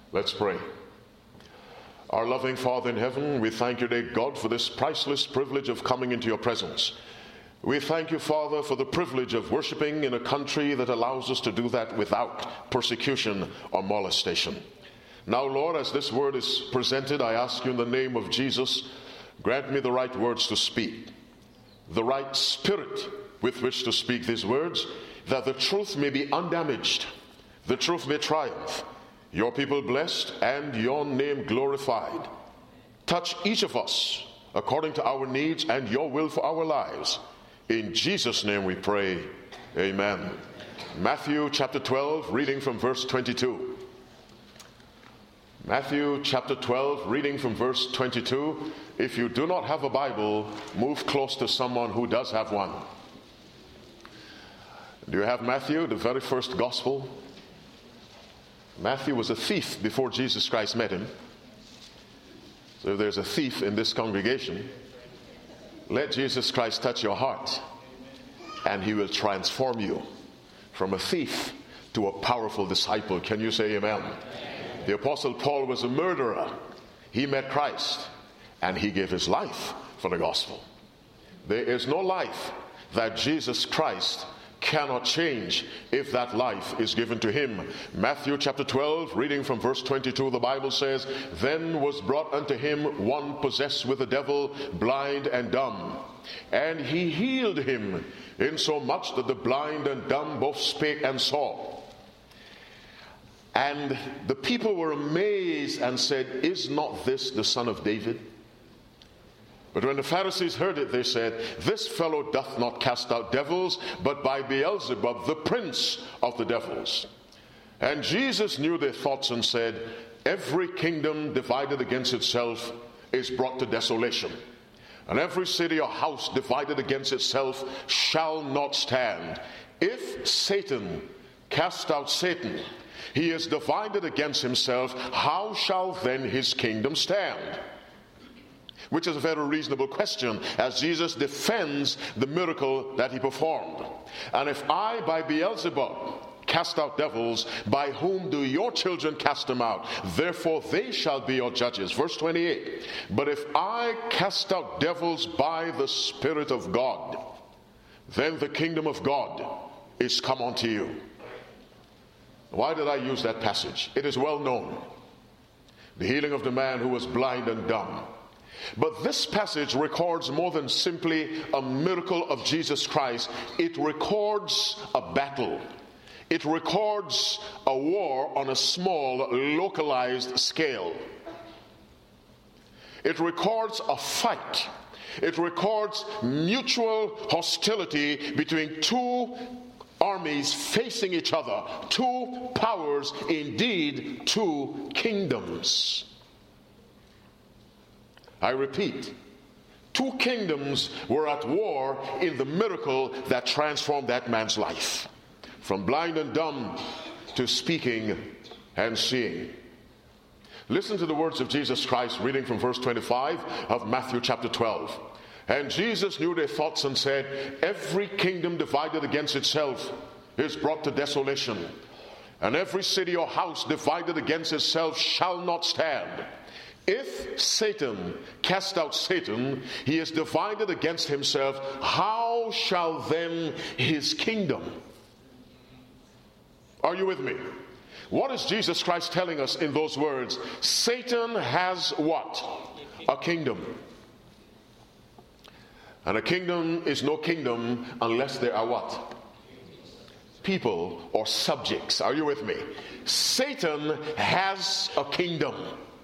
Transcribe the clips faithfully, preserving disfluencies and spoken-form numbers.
Let's pray. Our loving Father in heaven, we thank you, dear God, for this priceless privilege of coming into your presence. We thank you, Father, for the privilege of worshiping in a country that allows us to do that without persecution or molestation. Now, Lord, as this word is presented, I ask you in the name of Jesus, grant me the right words to speak, the right spirit with which to speak these words, that the truth may be undamaged, the truth may triumph, your people blessed, and your name glorified. Touch each of us according to our needs and your will for our lives. In Jesus' name we pray, amen. Matthew chapter twelve, reading from verse twenty-two. Matthew chapter twelve, reading from verse twenty-two. If you do not have a Bible, move close to someone who does have one. Do you have Matthew, the very first gospel? Matthew was a thief before Jesus Christ met him. So if there's a thief in this congregation, let Jesus Christ touch your heart, and he will transform you from a thief to a powerful disciple. Can you say amen? Amen. The Apostle Paul was a murderer. He met Christ, and he gave his life for the gospel. There is no life that Jesus Christ cannot change if that life is given to him. Matthew chapter twelve, reading from verse twenty-two, the Bible says, Then was brought unto him one possessed with a devil, blind and dumb. And he healed him, insomuch that the blind and dumb both spake and saw. And the people were amazed and said, Is not this the son of David? But when the Pharisees heard it, they said, This fellow doth not cast out devils, but by Beelzebub, the prince of the devils. And Jesus knew their thoughts and said, Every kingdom divided against itself is brought to desolation, and every city or house divided against itself shall not stand. If Satan cast out Satan, he is divided against himself. How shall then his kingdom stand? Which is a very reasonable question, as Jesus defends the miracle that he performed. And if I, by Beelzebub, cast out devils, by whom do your children cast them out? Therefore they shall be your judges. Verse twenty-eight. But if I cast out devils by the Spirit of God, then the kingdom of God is come unto you. Why did I use that passage? It is well known. The healing of the man who was blind and dumb. But this passage records more than simply a miracle of Jesus Christ. It records a battle. It records a war on a small, localized scale. It records a fight. It records mutual hostility between two armies facing each other, two powers, indeed two kingdoms. I repeat, two kingdoms were at war in the miracle that transformed that man's life, from blind and dumb to speaking and seeing. Listen to the words of Jesus Christ, reading from verse twenty-five of Matthew chapter twelve. And Jesus knew their thoughts and said, Every kingdom divided against itself is brought to desolation, and every city or house divided against itself shall not stand. If Satan cast out Satan, he is divided against himself. How shall then his kingdom? Are you with me? What is Jesus Christ telling us in those words? Satan has what? A kingdom. And a kingdom is no kingdom unless there are what? People or subjects. Are you with me? Satan has a kingdom.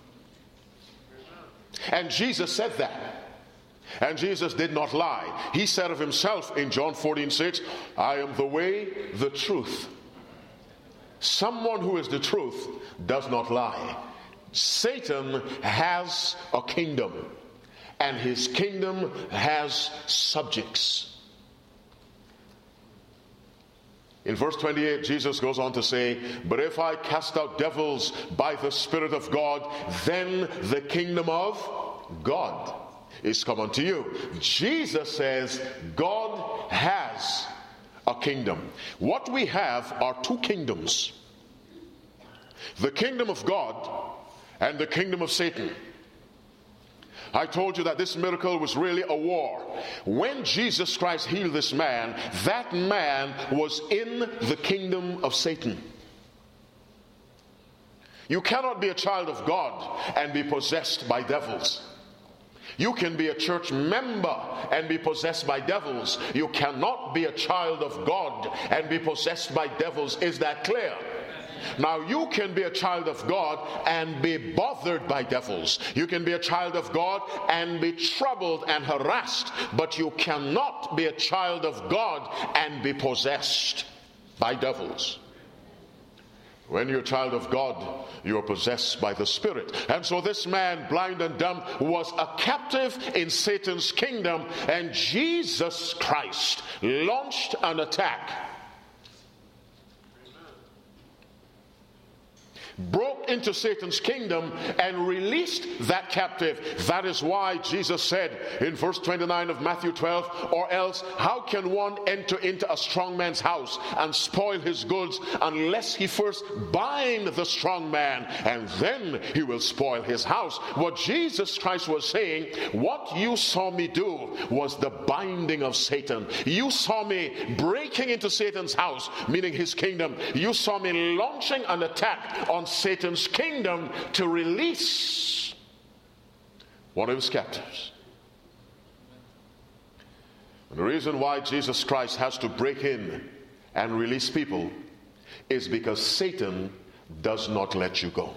And Jesus said that. And Jesus did not lie. He said of himself in John fourteen six, I am the way, the truth. Someone who is the truth does not lie. Satan has a kingdom, and his kingdom has subjects. In verse twenty-eight, Jesus goes on to say, But if I cast out devils by the Spirit of God, then the kingdom of God is come unto you. Jesus says God has a kingdom. What we have are two kingdoms. The kingdom of God and the kingdom of Satan. I told you that this miracle was really a war. When Jesus Christ healed this man, that man was in the kingdom of Satan. You cannot be a child of God and be possessed by devils. You can be a church member and be possessed by devils. You cannot be a child of God and be possessed by devils. Is that clear? Now, you can be a child of God and be bothered by devils. You can be a child of God and be troubled and harassed, but you cannot be a child of God and be possessed by devils. When you're a child of God, you are possessed by the Spirit. And so this man, blind and dumb, was a captive in Satan's kingdom, and Jesus Christ launched an attack, broke into Satan's kingdom and released that captive. That is why Jesus said in verse twenty-nine of Matthew twelve, or else how can one enter into a strong man's house and spoil his goods unless he first bind the strong man, and then he will spoil his house. What Jesus Christ was saying, what you saw me do was the binding of Satan. You saw me breaking into Satan's house, meaning his kingdom. You saw me launching an attack on Satan's kingdom to release one of his captives. And the reason why Jesus Christ has to break in and release people is because Satan does not let you go.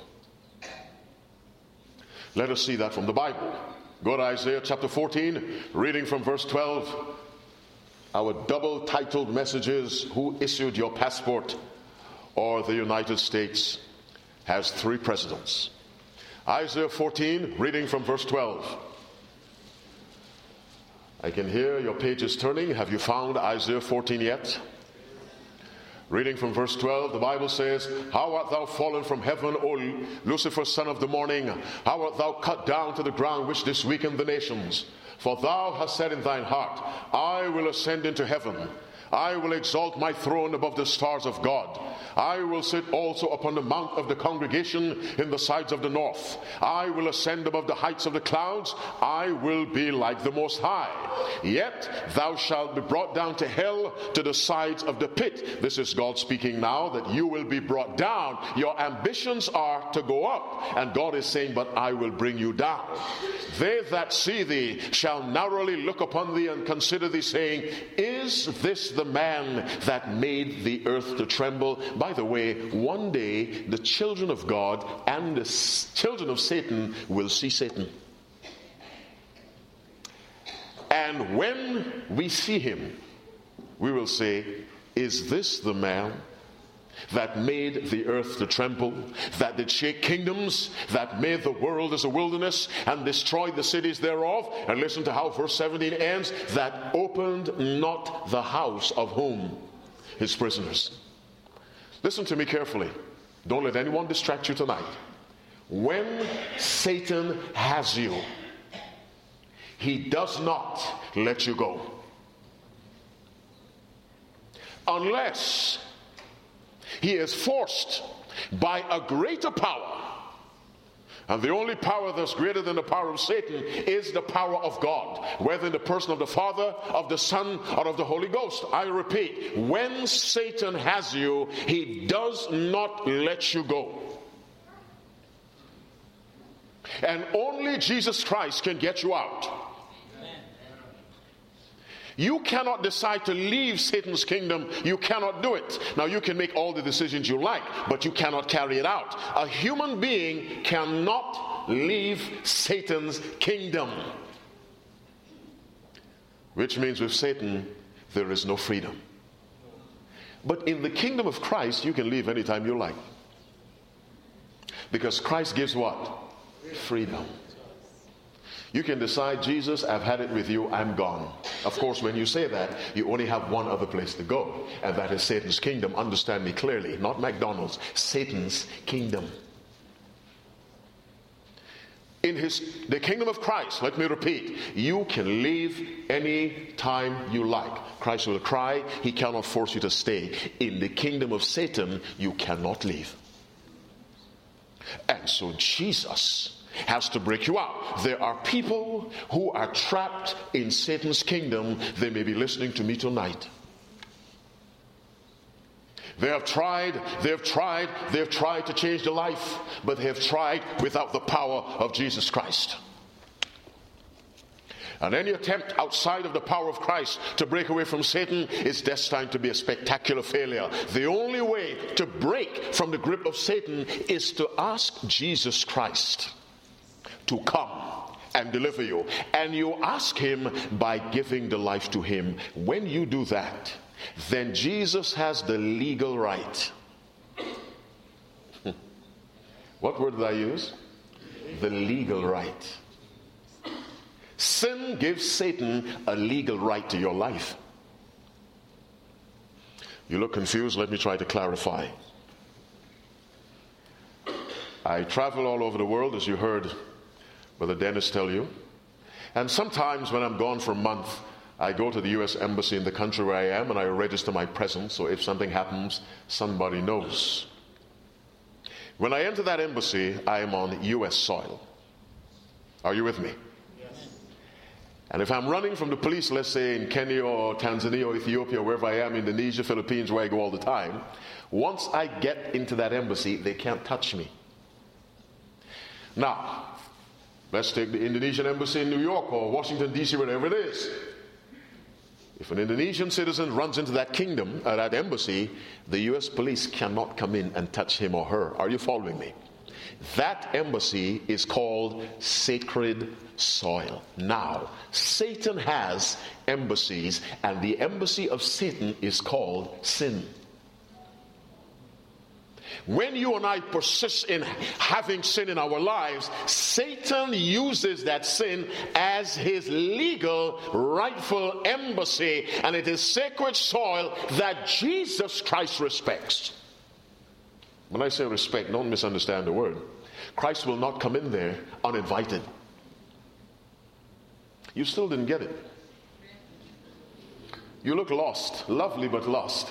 Let us see that from the Bible. Go to Isaiah chapter fourteen, reading from verse twelve. Our double-titled message is, who issued your passport? Or the United States has three presidents. Isaiah fourteen, reading from verse twelve. I can hear your pages turning. Have you found Isaiah fourteen yet? Reading from verse twelve, the Bible says, how art thou fallen from heaven, O Lucifer, son of the morning? How art thou cut down to the ground, which didst weaken the nations? For thou hast said in thine heart, I will ascend into heaven. I will exalt my throne above the stars of God. I will sit also upon the mount of the congregation in the sides of the north. I will ascend above the heights of the clouds. I will be like the Most High. Yet thou shalt be brought down to hell, to the sides of the pit. This is God speaking now, that you will be brought down. Your ambitions are to go up, and God is saying, but I will bring you down. They that see thee shall narrowly look upon thee and consider thee, saying, is this the man that made the earth to tremble? By the way, one day the children of God and the children of Satan will see Satan. And when we see him, we will say, is this the man that made the earth to tremble, that did shake kingdoms, that made the world as a wilderness and destroyed the cities thereof? And listen to how verse seventeen ends, that opened not the house of whom? His prisoners. Listen to me carefully. Don't let anyone distract you tonight. When Satan has you, he does not let you go. Unless he is forced by a greater power. And the only power that's greater than the power of Satan is the power of God, whether in the person of the Father, of the Son, or of the Holy Ghost. I repeat, when Satan has you, he does not let you go. And only Jesus Christ can get you out. You cannot decide to leave Satan's kingdom. You cannot do it. Now, you can make all the decisions you like, but you cannot carry it out. A human being cannot leave Satan's kingdom. Which means with Satan, there is no freedom. But in the kingdom of Christ, you can leave anytime you like. Because Christ gives what? Freedom. You can decide, Jesus, I've had it with you, I'm gone. Of course, when you say that, you only have one other place to go, and that is Satan's kingdom. Understand me clearly, not McDonald's, Satan's kingdom. In his the kingdom of Christ, let me repeat, you can leave any time you like. Christ will cry, he cannot force you to stay. In the kingdom of Satan, you cannot leave. so Jesus has to break you out. There are people who are trapped in Satan's kingdom. They may be listening to me tonight. They have tried, they have tried, they have tried to change their life, but they have tried without the power of Jesus Christ. And any attempt outside of the power of Christ to break away from Satan is destined to be a spectacular failure. The only way to break from the grip of Satan is to ask Jesus Christ to come and deliver you. And you ask him by giving the life to him. When you do that, then Jesus has the legal right. What word did I use? The legal right. Sin gives Satan a legal right to your life. You look confused. Let me try to clarify. I travel all over the world, as you heard Brother Dennis tell you. And sometimes when I'm gone for a month, I go to the U S Embassy in the country where I am and I register my presence, so if something happens, somebody knows. When I enter that embassy, I am on U S soil. Are you with me? Yes. And if I'm running from the police, let's say in Kenya or Tanzania or Ethiopia, wherever I am, Indonesia, Philippines, where I go all the time, once I get into that embassy, they can't touch me. Now, let's take the Indonesian embassy in New York or Washington, D C, wherever it is. If an Indonesian citizen runs into that kingdom, uh, that embassy, the U S police cannot come in and touch him or her. Are you following me? That embassy is called sacred soil. Now, Satan has embassies, and the embassy of Satan is called sin. When you and I persist in having sin in our lives, Satan uses that sin as his legal, rightful embassy, and it is sacred soil that Jesus Christ respects. When I say respect, don't misunderstand the word. Christ will not come in there uninvited. You still didn't get it. You look lost, lovely but lost.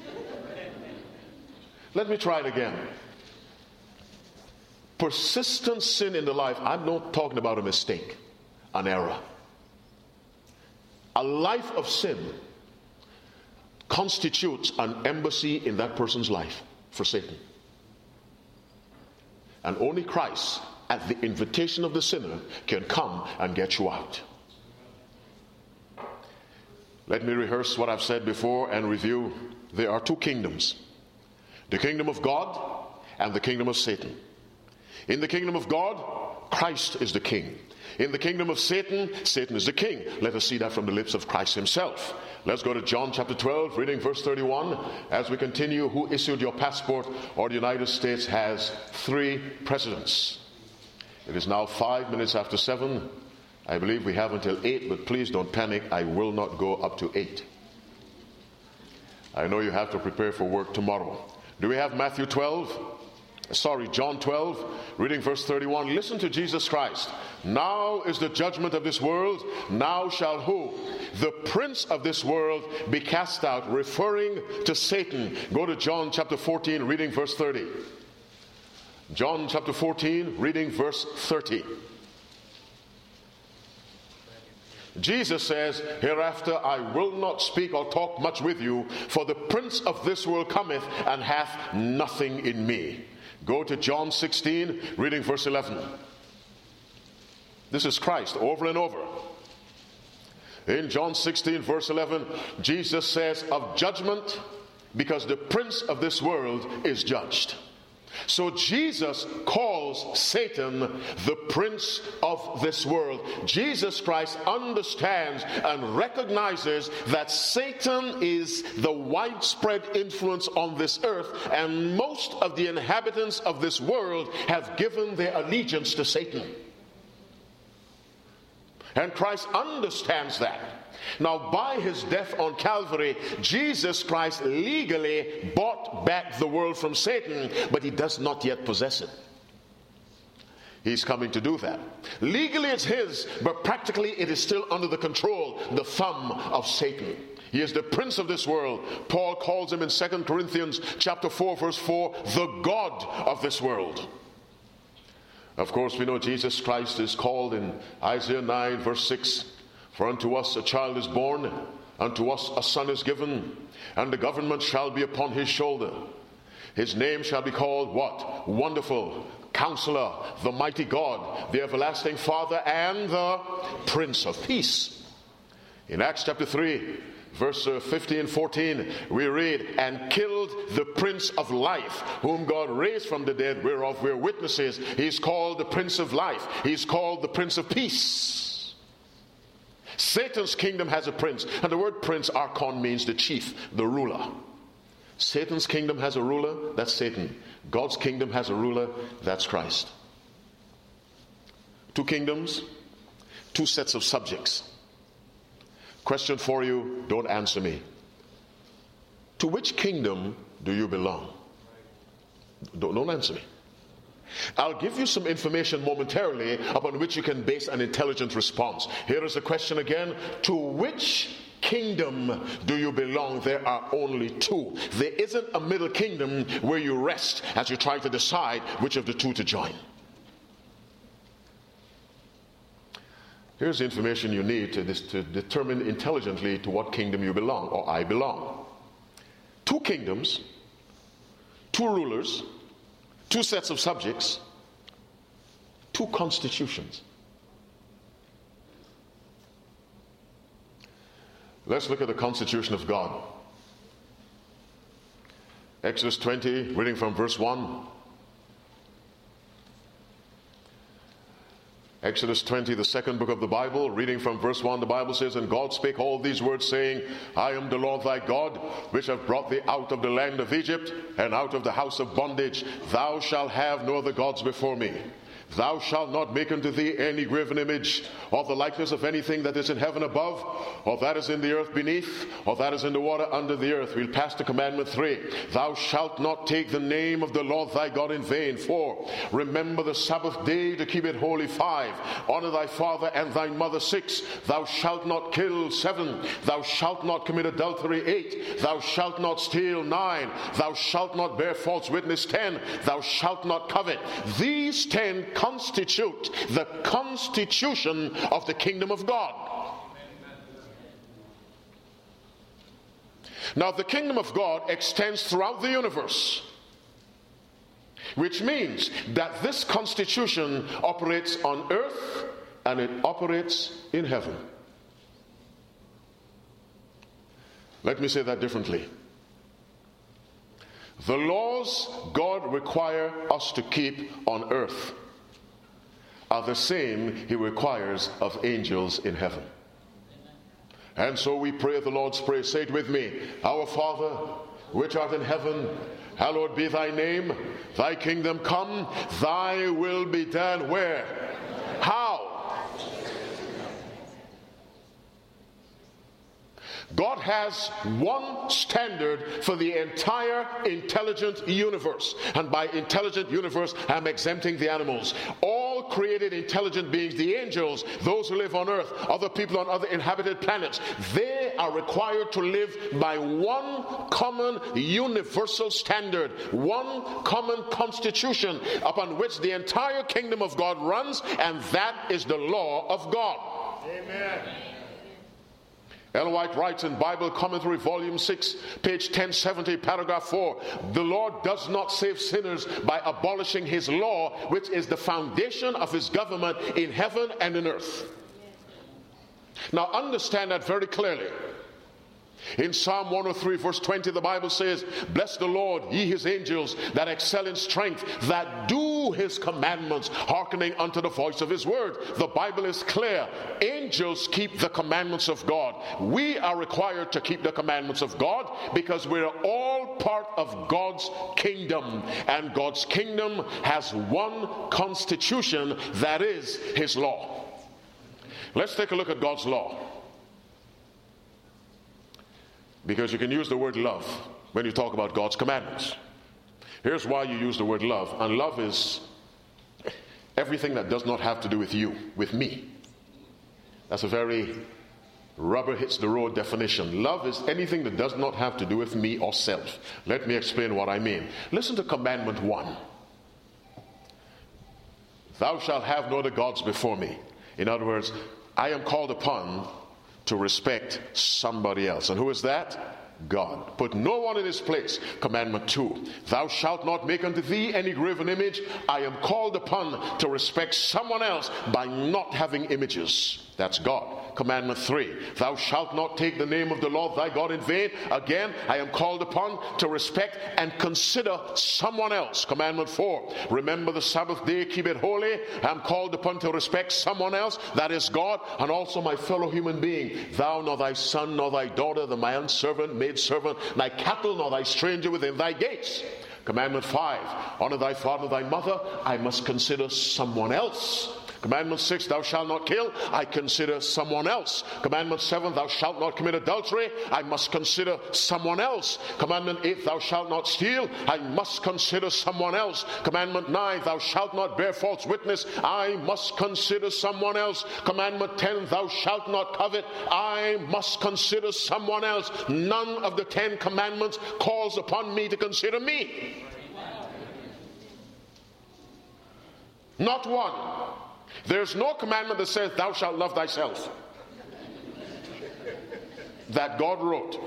Let me try it again. Persistent sin in the life, I'm not talking about a mistake, an error. A life of sin constitutes an embassy in that person's life for Satan. And only Christ, at the invitation of the sinner, can come and get you out. Let me rehearse what I've said before and review. There are two kingdoms. The kingdom of God and the kingdom of Satan. In the kingdom of God, Christ is the king. In the kingdom of Satan, Satan is the king. Let us see that from the lips of Christ himself. Let's go to John chapter twelve, reading verse thirty-one. As we continue, who issued your passport? Or the United States has three presidents. It is now five minutes after seven. I believe we have until eight, but please don't panic. I will not go up to eight. I know you have to prepare for work tomorrow. Do we have Matthew twelve? Sorry, John twelve, reading verse thirty-one. Listen to Jesus Christ. Now is the judgment of this world. Now shall who? The prince of this world be cast out, referring to Satan. Go to John chapter fourteen, reading verse thirty. John chapter fourteen, reading verse thirty. Jesus says, hereafter I will not speak or talk much with you, for the prince of this world cometh and hath nothing in me. Go to John sixteen, reading verse eleven. This is Christ over and over. In John sixteen, verse eleven, Jesus says of judgment, because the prince of this world is judged. So Jesus calls Satan the prince of this world. Jesus Christ understands and recognizes that Satan is the widespread influence on this earth, and most of the inhabitants of this world have given their allegiance to Satan. And Christ understands that. Now, by his death on Calvary, Jesus Christ legally bought back the world from Satan, but he does not yet possess it. He's coming to do that. Legally it's his, but practically it is still under the control, the thumb of Satan. He is the prince of this world. Paul calls him in Second Corinthians chapter four, verse four, the God of this world. Of course, we know Jesus Christ is called in Isaiah nine verse six, for unto us a child is born, unto us a son is given, and the government shall be upon his shoulder. His name shall be called what? Wonderful, Counselor, the mighty God, the everlasting Father, and the Prince of Peace. In Acts chapter three, verse fifteen and fourteen, we read, and killed the Prince of Life, whom God raised from the dead, whereof we're witnesses. He's called the Prince of Life. He's called the Prince of Peace. Satan's kingdom has a prince, and the word prince, archon, means the chief, the ruler. Satan's kingdom has a ruler, that's Satan. God's kingdom has a ruler, that's Christ. Two kingdoms, two sets of subjects. Question for you, don't answer me. To which kingdom do you belong? Don't, don't answer me. I'll give you some information momentarily upon which you can base an intelligent response. Here is the question again. To which kingdom do you belong? There are only two. There isn't a middle kingdom where you rest as you try to decide which of the two to join. Here's the information you need to, this, to determine intelligently to what kingdom you belong, or I belong. Two kingdoms, two rulers, two sets of subjects, two constitutions. Let's look at the constitution of God. Exodus twenty, reading from verse one. Exodus twenty, the second book of the Bible, reading from verse one, the Bible says, and God spake all these words, saying, I am the Lord thy God, which have brought thee out of the land of Egypt, and out of the house of bondage. Thou shalt have no other gods before me. Thou shalt not make unto thee any graven image, or the likeness of anything that is in heaven above, or that is in the earth beneath, or that is in the water under the earth. We'll pass to commandment three. Thou shalt not take the name of the Lord thy God in vain. Four. Remember the Sabbath day to keep it holy. Five. Honor thy father and thy mother. Six. Thou shalt not kill. Seven. Thou shalt not commit adultery. Eight. Thou shalt not steal. Nine. Thou shalt not bear false witness. Ten. Thou shalt not covet. These ten constitute the constitution of the kingdom of God. Now, the kingdom of God extends throughout the universe, which means that this constitution operates on earth and it operates in heaven. Let me say that differently. The laws God requires us to keep on earth are the same he requires of angels in heaven. And so we pray the Lord's Prayer. Say it with me. Our Father, which art in heaven, hallowed be thy name. Thy kingdom come, thy will be done. Where? How? God has one standard for the entire intelligent universe. And by intelligent universe, I'm exempting the animals. All created intelligent beings, the angels, those who live on earth, other people on other inhabited planets, they are required to live by one common universal standard, one common constitution upon which the entire kingdom of God runs, and that is the law of God. Amen. Ellen White writes in Bible Commentary, Volume six, page ten seventy, paragraph four, the Lord does not save sinners by abolishing his law, which is the foundation of his government in heaven and in earth. Now understand that very clearly. In Psalm one oh three, verse twenty, the Bible says, bless the Lord, ye his angels, that excel in strength, that do his commandments, hearkening unto the voice of his word. The Bible is clear. Angels keep the commandments of God. We are required to keep the commandments of God because we're all part of God's kingdom. And God's kingdom has one constitution, that is his law. Let's take a look at God's law. Because you can use the word love when you talk about God's commandments. Here's why you use the word love. And love is everything that does not have to do with you, with me. That's a very rubber hits the road definition. Love is anything that does not have to do with me or self. Let me explain what I mean. Listen to commandment one. Thou shalt have no other gods before me. In other words, I am called upon to respect somebody else. And who is that? God. Put no one in his place. Commandment two. Thou shalt not make unto thee any graven image. I am called upon to respect someone else by not having images. That's God. Commandment three. Thou shalt not take the name of the Lord thy God in vain. Again, I am called upon to respect and consider someone else. Commandment four. Remember the Sabbath day, keep it holy. I am called upon to respect someone else. That is God, and also my fellow human being. Thou nor thy son nor thy daughter, the manservant, maidservant, thy cattle nor thy stranger within thy gates. Commandment five. Honor thy father and thy mother. I must consider someone else. Commandment six, thou shalt not kill. I consider someone else. Commandment seven, thou shalt not commit adultery. I must consider someone else. Commandment eight, thou shalt not steal. I must consider someone else. Commandment nine, thou shalt not bear false witness. I must consider someone else. Commandment ten, thou shalt not covet. I must consider someone else. None of the ten commandments calls upon me to consider me. Not one. There's no commandment that says thou shalt love thyself that God wrote.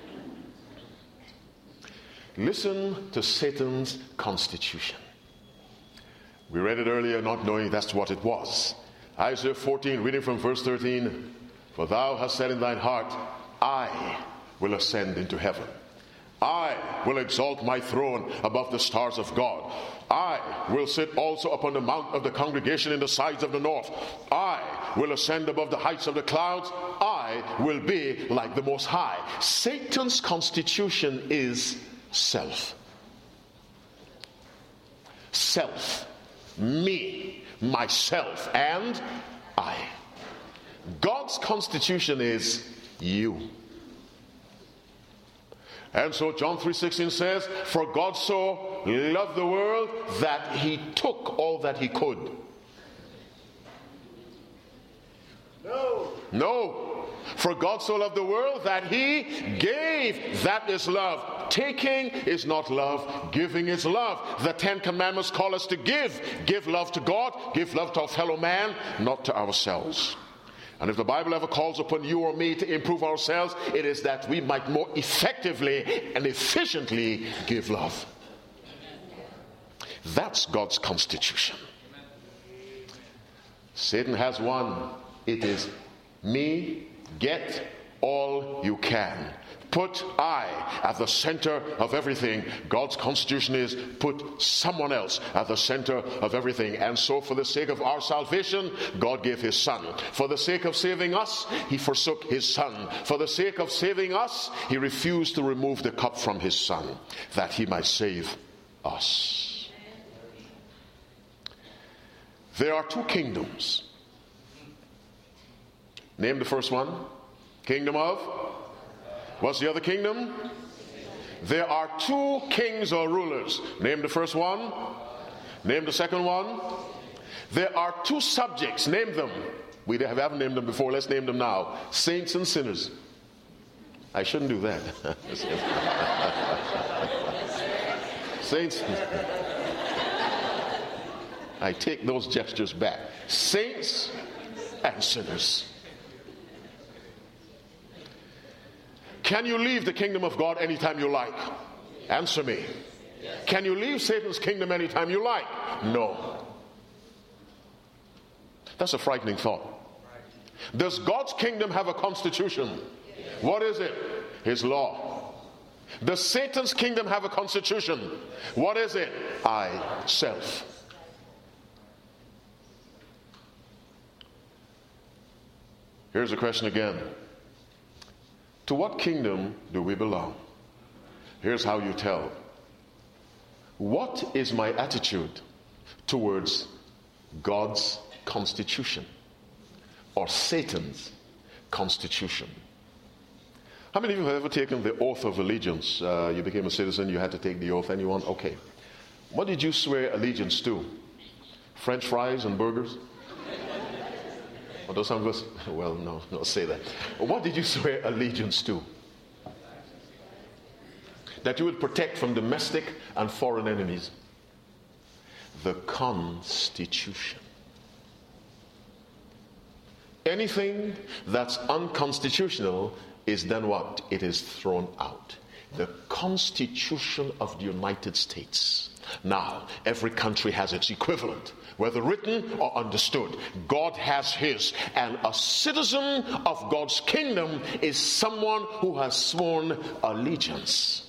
Listen to Satan's constitution. We read it earlier not knowing that's what it was. Isaiah fourteen, reading from verse thirteen. For thou hast said in thine heart, I will ascend into heaven. I will exalt my throne above the stars of God. I will sit also upon the mount of the congregation in the sides of the north. I will ascend above the heights of the clouds. I will be like the Most High. Satan's constitution is self. Self. Me. Myself. And I. God's constitution is you. And so John three sixteen says, for God so loved the world that he took all that he could. No. No. For God so loved the world that he gave. That is love. Taking is not love. Giving is love. The Ten Commandments call us to give. Give love to God. Give love to our fellow man, not to ourselves. And if the Bible ever calls upon you or me to improve ourselves, it is that we might more effectively and efficiently give love. That's God's constitution. Satan has one. It is me, get all you can. Put I at the center of everything. God's constitution is put someone else at the center of everything. And so for the sake of our salvation, God gave his son. For the sake of saving us, he forsook his son. For the sake of saving us, he refused to remove the cup from his son, that he might save us. There are two kingdoms. Name the first one. Kingdom of? What's the other kingdom? There are two kings or rulers. Name the first one. Name the second one. There are two subjects. Name them. We haven't named them before. Let's name them now. Saints and sinners. I shouldn't do that. Saints. I take those gestures back. Saints and sinners. Can you leave the kingdom of God anytime you like? Answer me. Can you leave Satan's kingdom anytime you like? No. That's a frightening thought. Does God's kingdom have a constitution? What is it? His law. Does Satan's kingdom have a constitution? What is it? I, self. Here's the question again. To what kingdom do we belong? Here's how you tell. What is my attitude towards God's constitution or Satan's constitution? How many of you have ever taken the oath of allegiance? Uh, you became a citizen, you had to take the oath. Anyone? Okay. What did you swear allegiance to? French fries and burgers? Or those some of us? Well, no, no, say that. What did you swear allegiance to? That you would protect from domestic and foreign enemies. The Constitution. Anything that's unconstitutional is then what? It is thrown out. The Constitution of the United States. Now, every country has its equivalent, whether written or understood. God has his, and a citizen of God's kingdom is someone who has sworn allegiance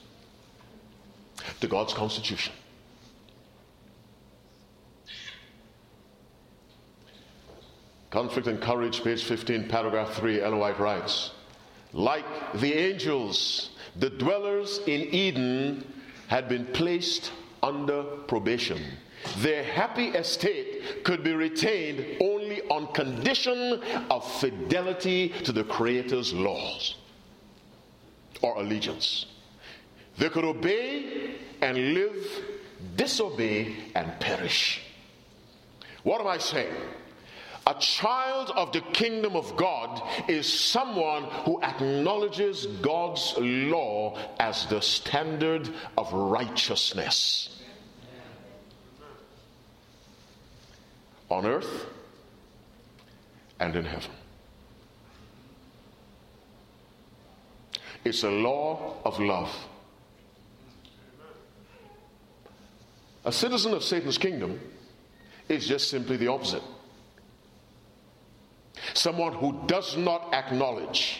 to God's Constitution. Conflict and Courage, page fifteen, paragraph three, Ellen White writes, like the angels, the dwellers in Eden had been placed under probation. Their happy estate could be retained only on condition of fidelity to the Creator's laws or allegiance. They could obey and live, disobey and perish. What am I saying? A child of the kingdom of God is someone who acknowledges God's law as the standard of righteousness on earth and in heaven. It's a law of love. A citizen of Satan's kingdom is just simply the opposite. Someone who does not acknowledge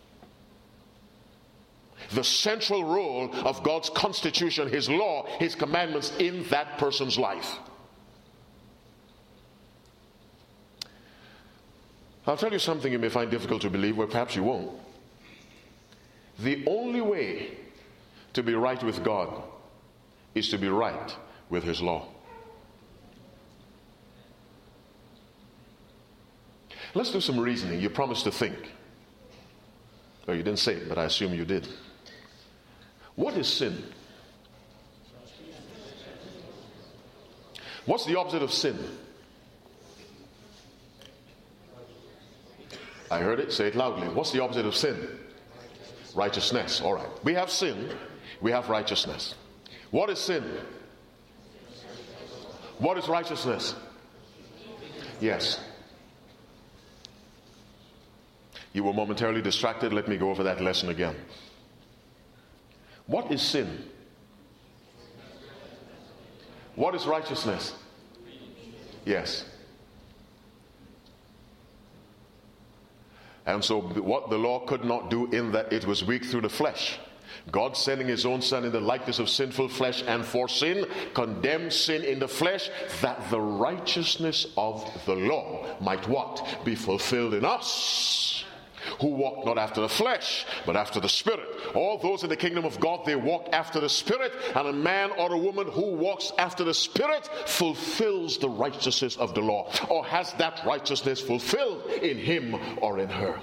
the central role of God's constitution, his law, his commandments in that person's life. I'll tell you something you may find difficult to believe, or perhaps you won't. The only way to be right with God is to be right with his law. Let's do some reasoning. You promised to think. Oh, you didn't say it, but I assume you did. What is sin? What's the opposite of sin? I heard it. Say it loudly. What's the opposite of sin? Righteousness. All right. We have sin. We have righteousness. What is sin? What is righteousness? Yes. You were momentarily distracted. Let me go over that lesson again. What is sin? What is righteousness? Yes. And so what the law could not do, in that it was weak through the flesh, God sending his own son in the likeness of sinful flesh, and for sin condemned sin in the flesh, that the righteousness of the law might what? Be fulfilled in us, who walk not after the flesh, but after the Spirit. All those in the kingdom of God, they walk after the Spirit, and a man or a woman who walks after the Spirit fulfills the righteousness of the law, or has that righteousness fulfilled in him or in her.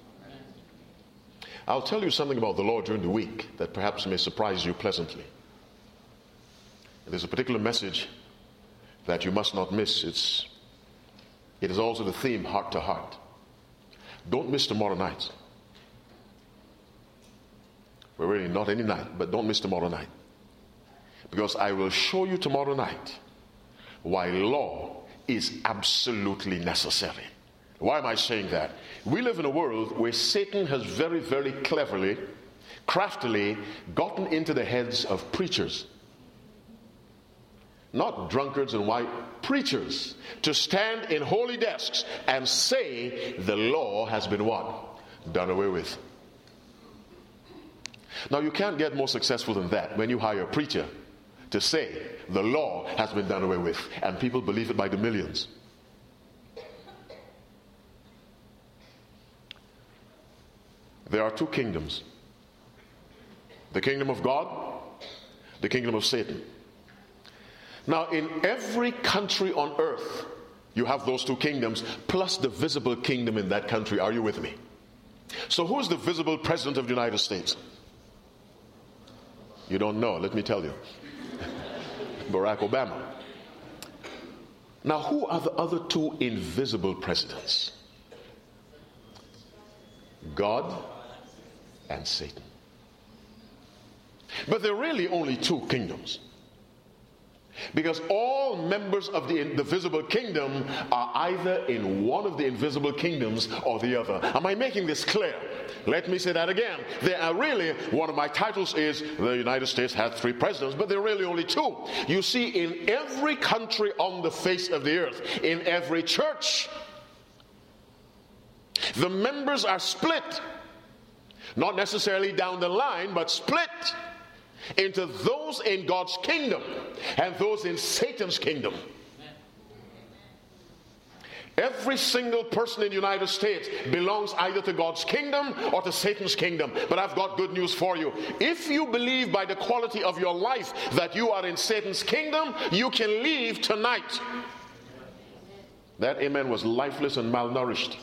I'll tell you something about the law during the week that perhaps may surprise you pleasantly. There's a particular message that you must not miss. It's, it is also the theme, heart to heart. Don't miss tomorrow night. Well, really, not any night, but don't miss tomorrow night. Because I will show you tomorrow night why law is absolutely necessary. Why am I saying that? We live in a world where Satan has very, very cleverly, craftily gotten into the heads of preachers. Not drunkards and white preachers, to stand in holy desks and say the law has been what? Done away with. Now you can't get more successful than that when you hire a preacher to say the law has been done away with, and people believe it by the millions. There are two kingdoms. The kingdom of God, the kingdom of Satan. Now, in every country on earth, you have those two kingdoms, plus the visible kingdom in that country. Are you with me? So who is the visible president of the United States? You don't know. Let me tell you. Barack Obama. Now, who are the other two invisible presidents? God and Satan. But there are really only two kingdoms. Because all members of the invisible kingdom are either in one of the invisible kingdoms or the other. Am I making this clear? Let me say that again. There are really, one of my titles is the United States had three presidents, but there are really only two. You see, in every country on the face of the earth, in every church, the members are split. Not necessarily down the line, but split into those in God's kingdom and those in Satan's kingdom. Every single person in the United States belongs either to God's kingdom or to Satan's kingdom. But I've got good news for you. If you believe by the quality of your life that you are in Satan's kingdom, you can leave tonight. That amen was lifeless and malnourished.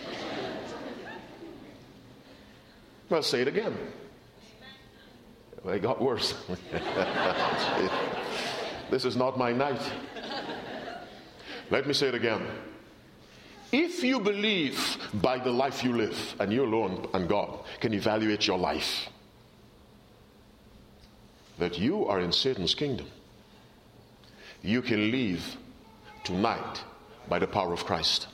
Well, say it again. Well, it got worse. This is not my night. Let me say it again. If you believe by the life you live, and you alone and God can evaluate your life, that you are in Satan's kingdom, you can leave tonight by the power of Christ.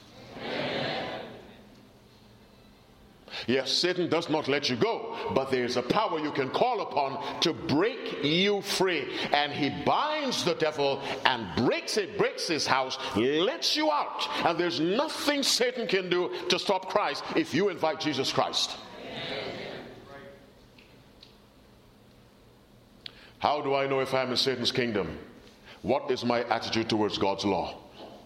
Yes, Satan does not let you go, but there's a power you can call upon to break you free. And he binds the devil and breaks it, breaks his house, lets you out. And there's nothing Satan can do to stop Christ if you invite Jesus Christ. How do I know if I'm in Satan's kingdom? What is my attitude towards God's law?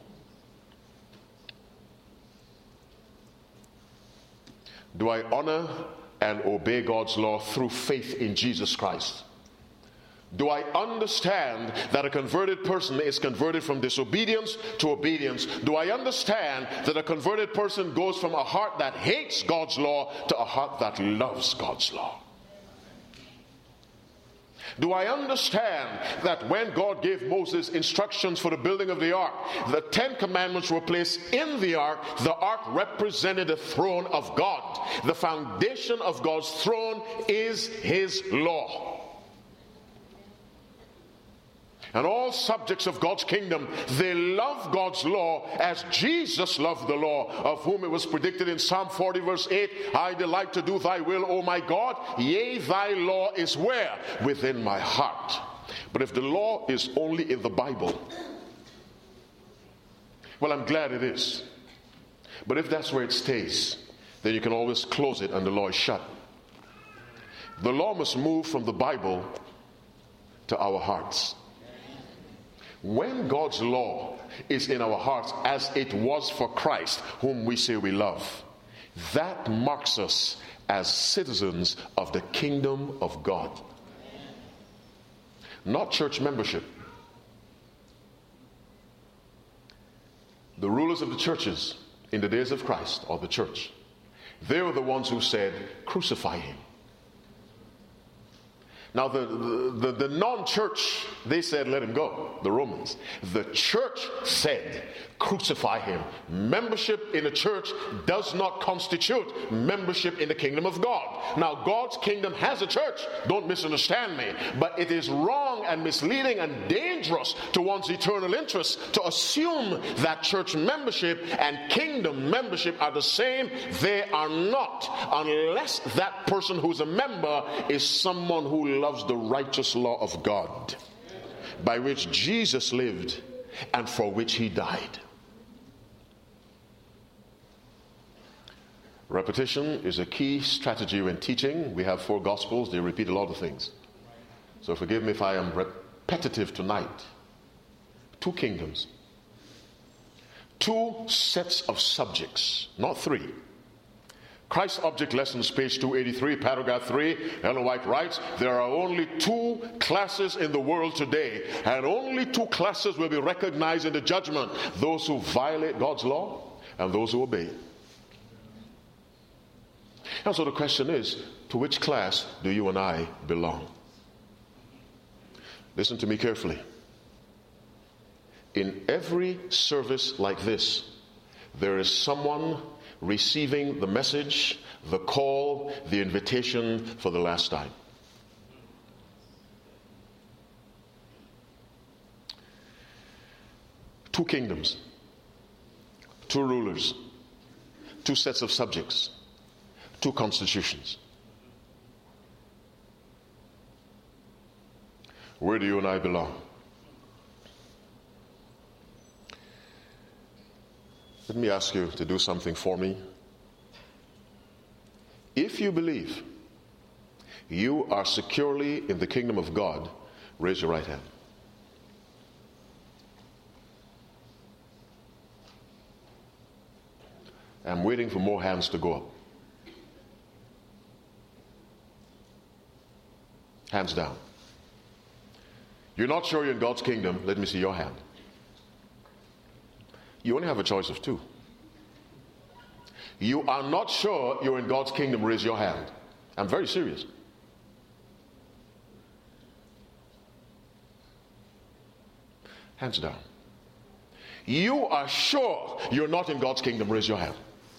Do I honor and obey God's law through faith in Jesus Christ? Do I understand that a converted person is converted from disobedience to obedience? Do I understand that a converted person goes from a heart that hates God's law to a heart that loves God's law? Do I understand that when God gave Moses instructions for the building of the ark, the Ten Commandments were placed in the ark? The ark represented the throne of God. The foundation of God's throne is his law. And all subjects of God's kingdom, they love God's law as Jesus loved the law, of whom it was predicted in Psalm forty verse eight, I delight to do thy will, O my God, yea, thy law is where? Within my heart. But if the law is only in the Bible, well, I'm glad it is. But if that's where it stays, then you can always close it and the law is shut. The law must move from the Bible to our hearts. When God's law is in our hearts as it was for Christ, whom we say we love, that marks us as citizens of the kingdom of God. Not church membership. The rulers of the churches in the days of Christ, or the church, they were the ones who said, crucify him. Now the, the, the non-church, they said let him go, the Romans. The church said crucify him. Membership in a church does not constitute membership in the kingdom of God. Now God's kingdom has a church, don't misunderstand me, but it is wrong and misleading and dangerous to one's eternal interests to assume that church membership and kingdom membership are the same. They are not, unless that person who's a member is someone who loves the righteous law of God, by which Jesus lived and for which he died. Repetition is a key strategy when teaching. We have four gospels, they repeat a lot of things. So forgive me if I am repetitive tonight. Two kingdoms, two sets of subjects, not three. Christ Object Lessons, page two eighty-three, paragraph three, Ellen White writes, there are only two classes in the world today, and only two classes will be recognized in the judgment: those who violate God's law and those who obey it. And so the question is, to which class do you and I belong? Listen to me carefully. In every service like this, there is someone receiving the message, the call, the invitation for the last time. two kingdoms, two rulers, two sets of subjects, two constitutions. Where do you and I belong? Let me ask you to do something for me. If you believe you are securely in the kingdom of God, raise your right hand. I'm waiting for more hands to go up. Hands down. You're not sure you're in God's kingdom, let me see your hand. You only have a choice of two. You are not sure you're in God's kingdom, raise your hand. I'm very serious. Hands down. You are sure you're not in God's kingdom, raise your hand.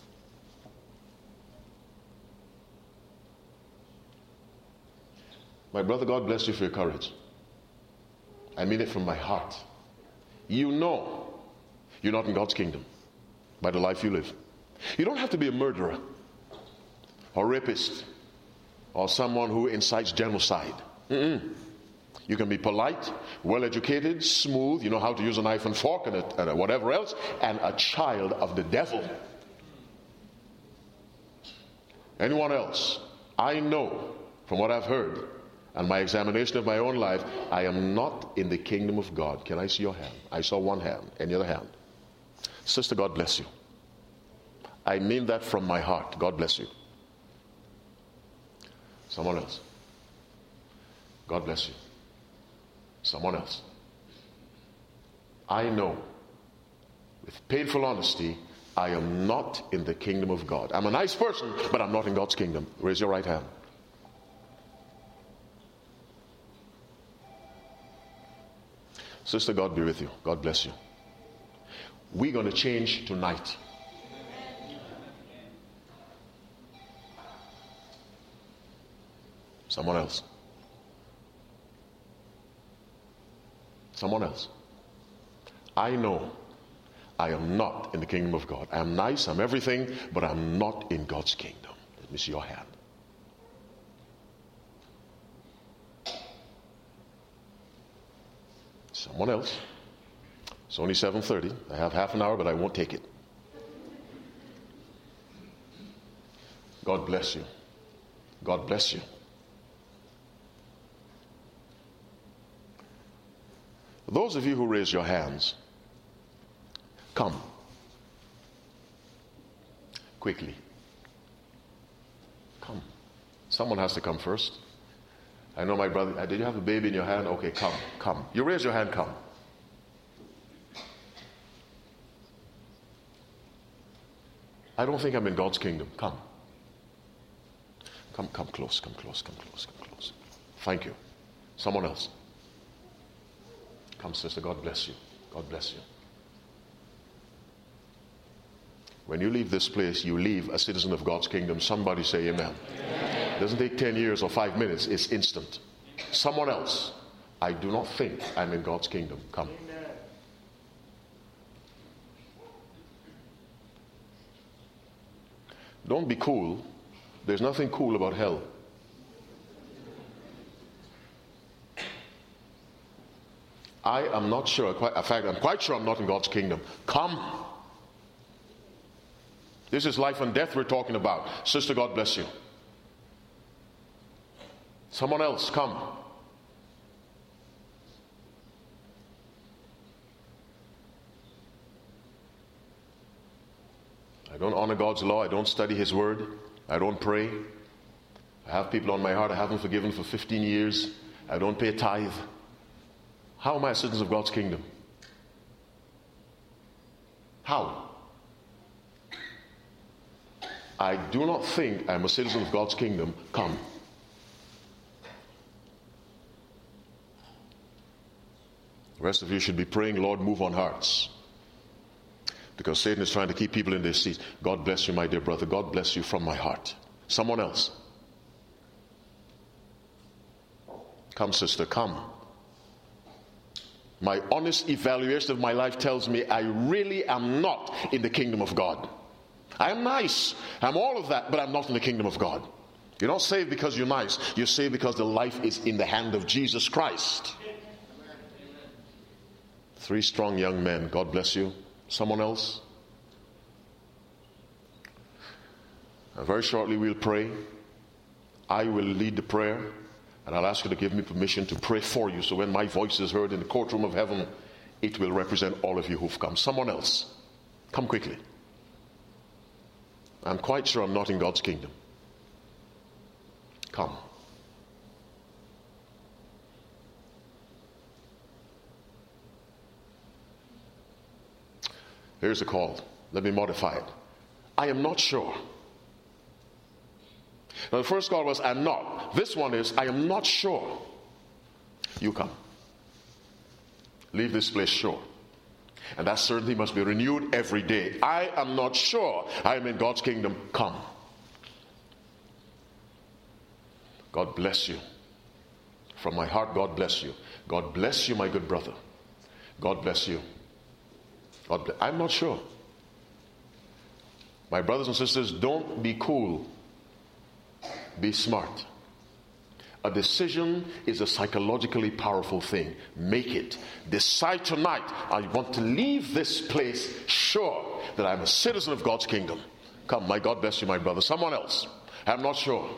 My brother, God bless you for your courage. I mean it from my heart. You know you're not in God's kingdom by the life you live. You don't have to be a murderer or rapist or someone who incites genocide. Mm-mm. You can be polite, well-educated, smooth, you know how to use a knife and fork and, a, and a whatever else, and a child of the devil. Anyone else? I know from what I've heard and my examination of my own life, I am not in the kingdom of God. Can I see your hand? I saw one hand. Any other hand? Sister, God bless you. I mean that from my heart. God bless you. Someone else. God bless you. Someone else. I know with painful honesty, I am not in the kingdom of God. I'm a nice person, but I'm not in God's kingdom. Raise your right hand. Sister, God be with you. God bless you. We're going to change tonight. Someone else. Someone else. I know I am not in the kingdom of God. I'm nice, I'm everything, but I'm not in God's kingdom. Let me see your hand. Someone else. It's only seven thirty. I have half an hour, but I won't take it. God bless you. God bless you. Those of you who raise your hands, come. Quickly. Come. Someone has to come first. I know my brother, did you have a baby in your hand? Okay, come, come. You raise your hand, come. I don't think I'm in God's kingdom. Come. Come, come close, come close, come close, come close. Thank you. Someone else. Come, sister, God bless you. God bless you. When you leave this place, you leave a citizen of God's kingdom. Somebody say amen. Amen. It doesn't take ten years or five minutes. It's instant. Someone else. I do not think I'm in God's kingdom. Come. Amen. Don't be cool. There's nothing cool about hell. I am not sure. In fact, I'm quite sure I'm not in God's kingdom. Come. This is life and death we're talking about. Sister, God bless you. Someone else, come. I don't honor God's law. I don't study His word. I don't pray. I have people on my heart I haven't forgiven for fifteen years. I don't pay tithe. How am I a citizen of God's kingdom? How? I do not think I'm a citizen of God's kingdom. Come. The rest of you should be praying, Lord, move on hearts. Because Satan is trying to keep people in their seats. God bless you, my dear brother. God bless you from my heart. Someone else. Come, sister, come. My honest evaluation of my life tells me I really am not in the kingdom of God. I am nice. I'm all of that, but I'm not in the kingdom of God. You're not saved because you're nice. You're saved because the life is in the hand of Jesus Christ. Three strong young men. God bless you. Someone else? And very shortly we'll pray. I will lead the prayer, and I'll ask you to give me permission to pray for you, so when my voice is heard in the courtroom of heaven, it will represent all of you who've come. Someone else, come quickly. I'm quite sure I'm not in God's kingdom. Come. Here's the call. Let me modify it. I am not sure. Now the first call was I'm not. This one is I am not sure. You come. Leave this place sure. And that certainty must be renewed every day. I am not sure I am in God's kingdom. Come. God bless you. From my heart, God bless you. God bless you, my good brother. God bless you. God bless. I'm not sure. My brothers and sisters, don't be cool. Be smart. A decision is a psychologically powerful thing. Make it. Decide tonight, I want to leave this place sure that I'm a citizen of God's kingdom. Come, my God bless you, my brother. Someone else. I'm not sure.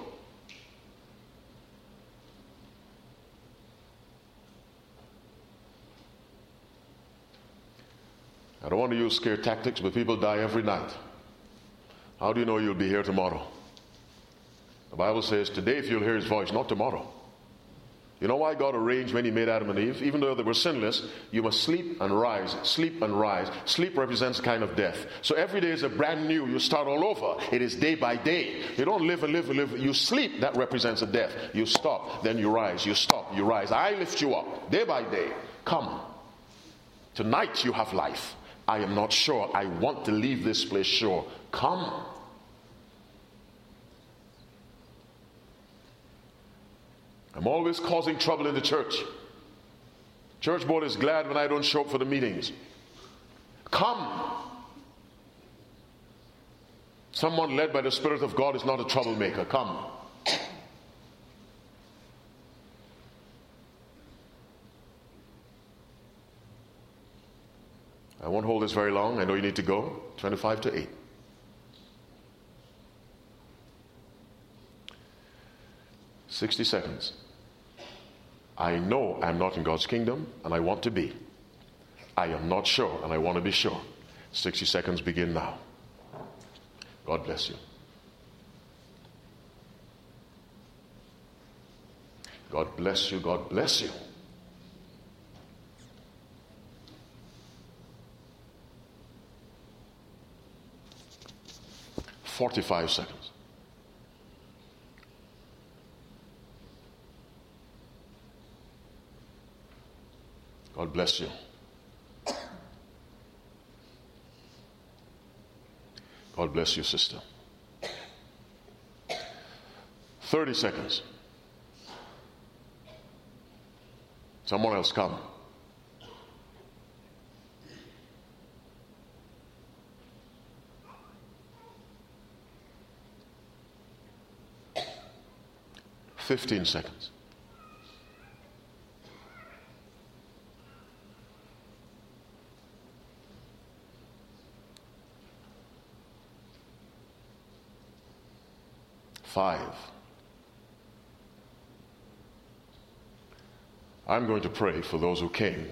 I don't want to use scare tactics, but people die every night. How do you know you'll be here tomorrow? The Bible says today if you'll hear his voice, not tomorrow. You know why God arranged when he made Adam and Eve? Even though they were sinless, you must sleep and rise, sleep and rise. Sleep represents a kind of death. So every day is a brand new, you start all over. It is day by day. You don't live and live and live. You sleep, that represents a death. You stop, then you rise. You stop, you rise. I lift you up day by day. Come. Tonight you have life. I am not sure. I want to leave this place sure. Come. I'm always causing trouble in the church. Church board is glad when I don't show up for the meetings. Come. Someone led by the Spirit of God is not a troublemaker. Come. I won't hold this very long. I know you need to go. twenty-five to eight. sixty seconds. I know I'm not in God's kingdom, and I want to be. I am not sure, and I want to be sure. sixty seconds begin now. God bless you. God bless you. God bless you. forty-five seconds. God bless you. God bless you, sister. thirty seconds. Someone else come. fifteen seconds. Five. I'm going to pray for those who came,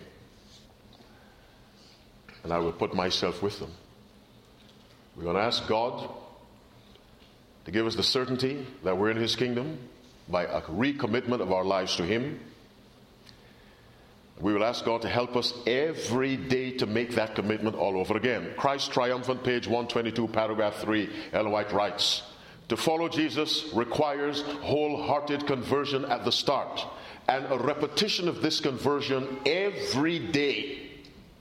and I will put myself with them. We're going to ask God to give us the certainty that we're in his kingdom by a recommitment of our lives to him. We will ask God to help us every day to make that commitment all over again. Christ Triumphant, page one twenty-two, paragraph three, Ellen White writes, to follow Jesus requires wholehearted conversion at the start and a repetition of this conversion every day.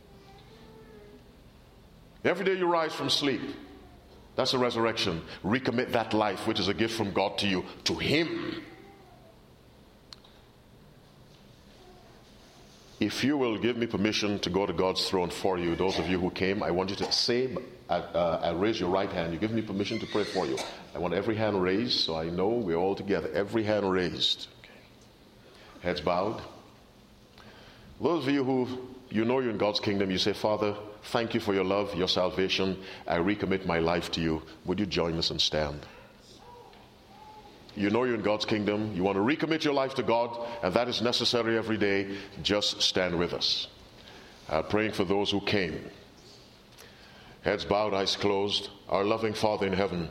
Every day you rise from sleep, that's a resurrection. Recommit that life, which is a gift from God to you, to him. if you will give me permission to go to God's throne for you, those of you who came, I want you to say, uh, uh, raise your right hand. You give me permission to pray for you. I want every hand raised so I know we're all together. Every hand raised. Okay. Heads bowed. Those of you who, you know you're in God's kingdom, you say, Father, thank you for your love, your salvation. I recommit my life to you. Would you join us and stand? You know you're in God's kingdom. You want to recommit your life to God, and that is necessary every day. Just stand with us. Uh, praying for those who came. Heads bowed, eyes closed. Our loving Father in heaven.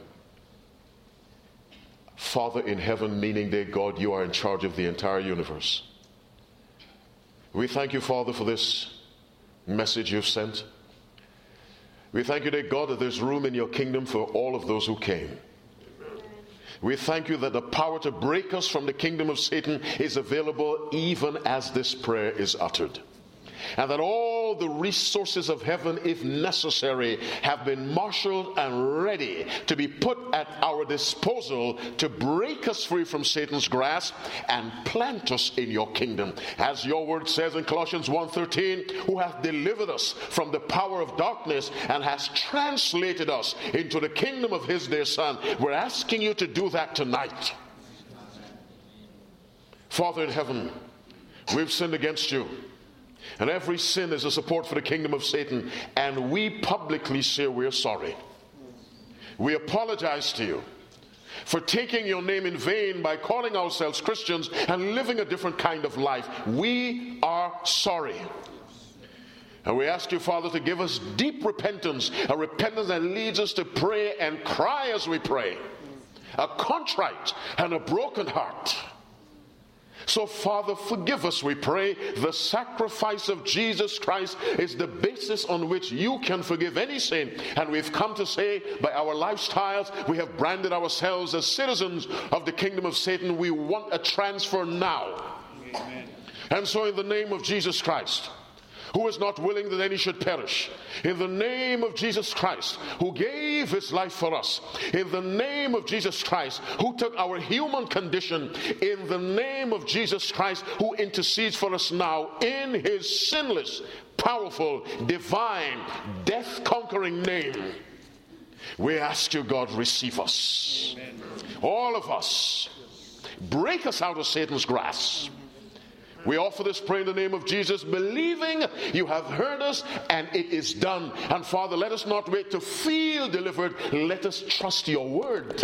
Father in heaven, meaning that God, you are in charge of the entire universe. We thank you, Father, for this message you've sent. We thank you, dear God, that there's room in your kingdom for all of those who came. We thank you that the power to break us from the kingdom of Satan is available even as this prayer is uttered. And that all the resources of heaven, if necessary, have been marshaled and ready to be put at our disposal to break us free from Satan's grasp and plant us in your kingdom. As your word says in Colossians one thirteen, who hath delivered us from the power of darkness and has translated us into the kingdom of his dear Son. We're asking you to do that tonight. Father in heaven, we've sinned against you. And every sin is a support for the kingdom of Satan. And we publicly say we're sorry. We apologize to you for taking your name in vain by calling ourselves Christians and living a different kind of life. We are sorry. And we ask you, Father, to give us deep repentance, a repentance that leads us to pray and cry as we pray, a contrite and a broken heart. So, Father, forgive us, we pray. The sacrifice of Jesus Christ is the basis on which you can forgive any sin. And we've come to say, by our lifestyles, we have branded ourselves as citizens of the kingdom of Satan. We want a transfer now. Amen. And so in the name of Jesus Christ, who is not willing that any should perish, in the name of Jesus Christ, who gave his life for us, in the name of Jesus Christ, who took our human condition, in the name of Jesus Christ, who intercedes for us now in his sinless, powerful, divine, death-conquering name, we ask you, God, receive us. Amen. All of us. Break us out of Satan's grasp. We offer this prayer in the name of Jesus, believing you have heard us and it is done. And Father, let us not wait to feel delivered. Let us trust your word.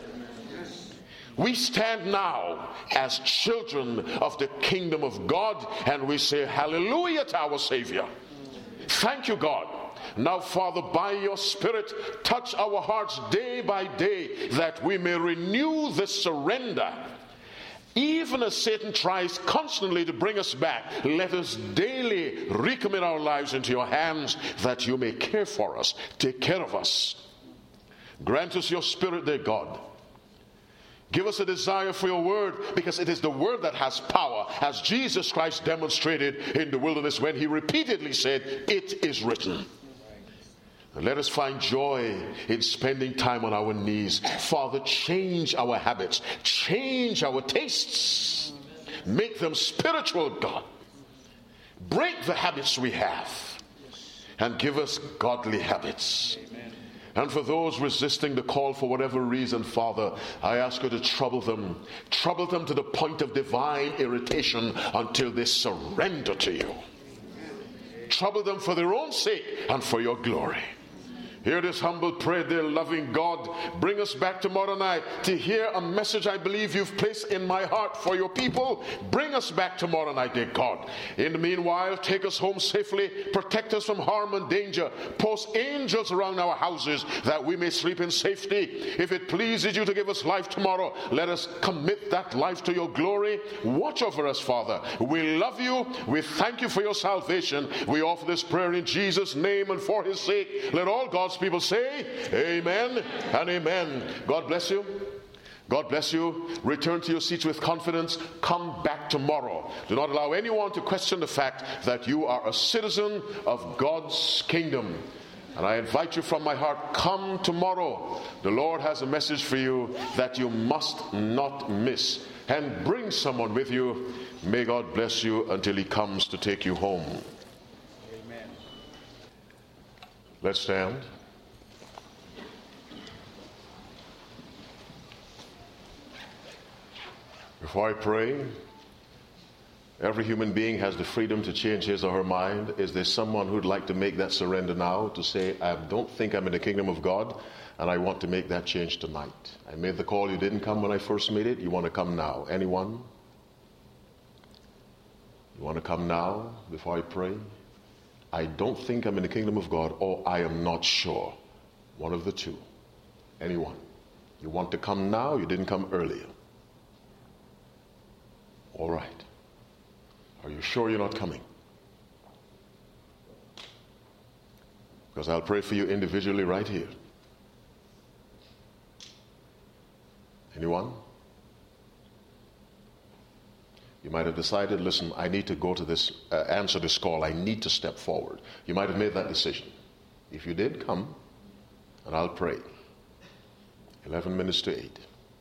We stand now as children of the kingdom of God, and we say hallelujah to our Savior. Thank you, God. Now, Father, by your Spirit, touch our hearts day by day, that we may renew this surrender. Even as Satan tries constantly to bring us back, let us daily recommit our lives into your hands, that you may care for us, take care of us. Grant us your Spirit, dear God. Give us a desire for your word, because it is the word that has power, as Jesus Christ demonstrated in the wilderness when he repeatedly said, "It is written." And let us find joy in spending time on our knees. Father, change our habits, change our tastes, make them spiritual, God. Break the habits we have and give us godly habits. And for those resisting the call for whatever reason, Father, I ask you to trouble them. Trouble them to the point of divine irritation until they surrender to you. Trouble them for their own sake and for your glory. Hear this humble prayer, dear loving God. Bring us back tomorrow night to hear a message I believe you've placed in my heart for your people. Bring us back tomorrow night, dear God. In the meanwhile, take us home safely. Protect us from harm and danger. Post angels around our houses that we may sleep in safety. If it pleases you to give us life tomorrow, let us commit that life to your glory. Watch over us, Father. We love you. We thank you for your salvation. We offer this prayer in Jesus' name and for his sake. Let all God's people say amen and amen. God bless you. God bless you. Return to your seats with confidence. Come back tomorrow. Do not allow anyone to question the fact that you are a citizen of God's kingdom. And I invite you from my heart, come tomorrow. The Lord has a message for you that you must not miss. And bring someone with you. May God bless you until he comes to take you home. Amen. Let's stand. Before I pray, every human being has the freedom to change his or her mind. Is there someone who'd like to make that surrender now, to say, I don't think I'm in the kingdom of God, and I want to make that change tonight? I made the call, you didn't come when I first made it, you want to come now? Anyone? You want to come now before I pray? I don't think I'm in the kingdom of God, or I am not sure. One of the two. Anyone? You want to come now, you didn't come earlier. All right. Are you sure you're not coming? Because I'll pray for you individually right here. Anyone? You might have decided, listen, I need to go to this, uh, answer this call. I need to step forward. You might have made that decision. If you did, come, and I'll pray. Eleven minutes to eight.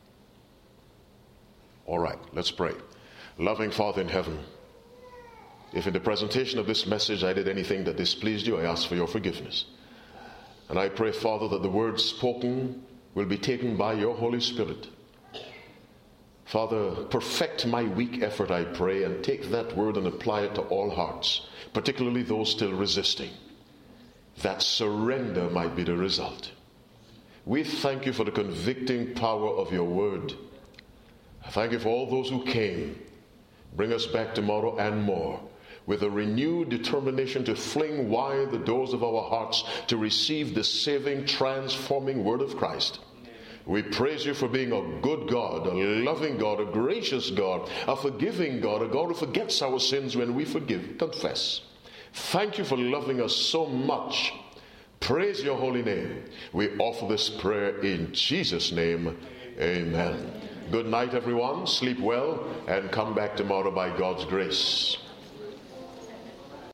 All right, let's pray. Loving Father in heaven, if in the presentation of this message I did anything that displeased you, I ask for your forgiveness. And I pray, Father, that the words spoken will be taken by your Holy Spirit. Father, perfect my weak effort, I pray, and take that word and apply it to all hearts, particularly those still resisting. That surrender might be the result. We thank you for the convicting power of your word. I thank you for all those who came. Bring us back tomorrow and more, with a renewed determination to fling wide the doors of our hearts to receive the saving, transforming word of Christ. We praise you for being a good God, a loving God, a gracious God, a forgiving God, a God who forgets our sins when we forgive, confess. Thank you for loving us so much. Praise your holy name. We offer this prayer in Jesus' name. Amen. Good night, everyone. Sleep well and come back tomorrow by God's grace.